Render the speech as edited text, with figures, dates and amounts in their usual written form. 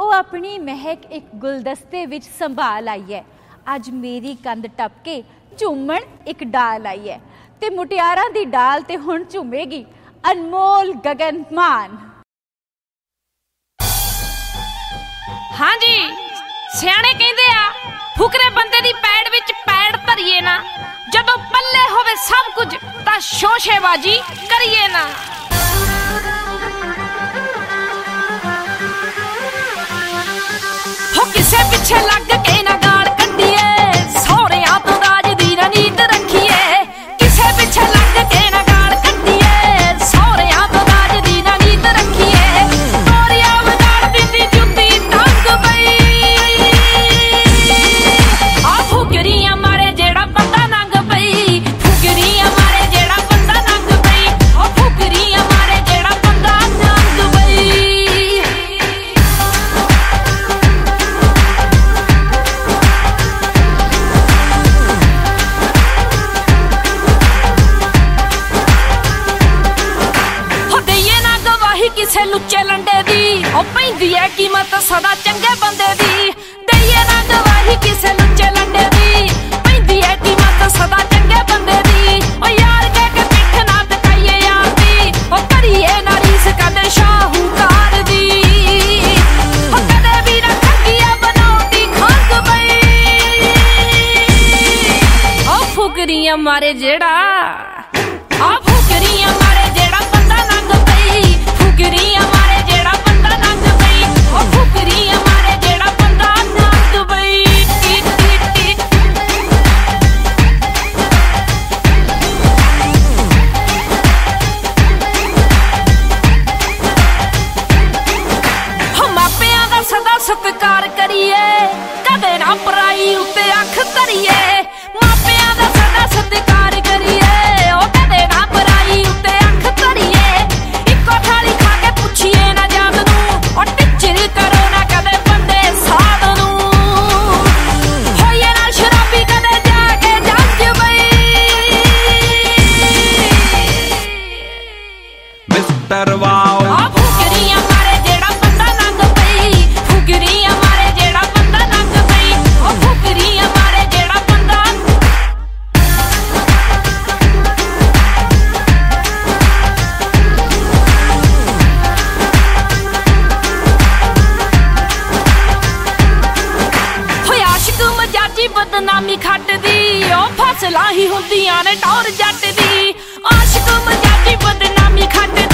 ਉਹ ਆਪਣੀ ਮਹਿਕ ਇੱਕ ਗੁਲਦਸਤੇ ਵਿੱਚ ਸੰਭਾਲ ਆਈ ਹੈ। ਅੱਜ ਮੇਰੀ ਕੰਧ ਟੱਪ ਕੇ ਝੂਮਣ ਇੱਕ ਡਾਲ ਆਈ ਹੈ ਤੇ ਮੁਟਿਆਰਾਂ ਦੀ ਡਾਲ ਤੇ ਹੁਣ ਝੂਮੇਗੀ ਅਨਮੋਲ ਗਗਨਮਾਨ। हाँ जी, सियाणे कहंदे आ फुकरे बंदे दी पैड़ विच पैड़ धरिए ना, जदों पल्ले होवे सब कुछ तां शोशेबाजी करिए ना। हो किसे पिछे लग के ना गाल कड्डीए, सौहरियां तो राज दी नीत रखीए। किसे पिछे लग के ना गाल कड्डीए, सौहरियां तो राज दी नीत रखीए। तोरिया वगाड़ दिंदी जुत्ती टंग पई, आ फुकरियां मारे जेड़ा बंदा नंग पई, फुकरियां मारे जेड़ा बंदा नंग पई, ओ फुकरियां मारे जेड़ा बंदा नंग पई। किसे लुच्चे लंडे दी ओ पैंदी है कीमत सदा चंगे बंदे दी। दईए ना गवाही किसे लुच्चे लंडे दी, पैंदी है कीमत सदा चंगे बंदे दी। ओ यार कह के पिठ ना तकाइए यार दी, ओ करिए ना रीस कदे शाहूकार दी। ओ कदे भी ना ठगिया बनाउंदी खंग पई, ओ फुकरियां मारे जेड़ा, आ फुकरियां मारे जेड़ा बंदा नंग पई, फुकरियां मारे जेड़ा बंदा नंग पई, ओ फुकरियां मारे जेड़ा बंदा नंग पई। हो मापियां दा सदा सत्कार करिए, कदे ना पराई उत्ते अख धरिए। मापियां दा सदा सत्कार करिए, ओ कदे ना पराई उत्ते अख धरिए। इक्को थाली खा के पुछिए ना जात नूं, ओ टिचर करो ना कदे बंदे साध नूं। होइए ना शराबी कदे जाके जंज पई, मिस्टर वाओ। आ फुकरियां मारे जेड़ा बंदा नंग पई, फुकरियां मारे जेड़ा बंदा नंग पई, ओ फुकरियां मारे जेड़ा बंदा। होए आशिक मजाजी बदनामी खट दी, ओ फसलां ही हुंदियां ने टौर जट दी। आशिक मजाजी बदनामी खट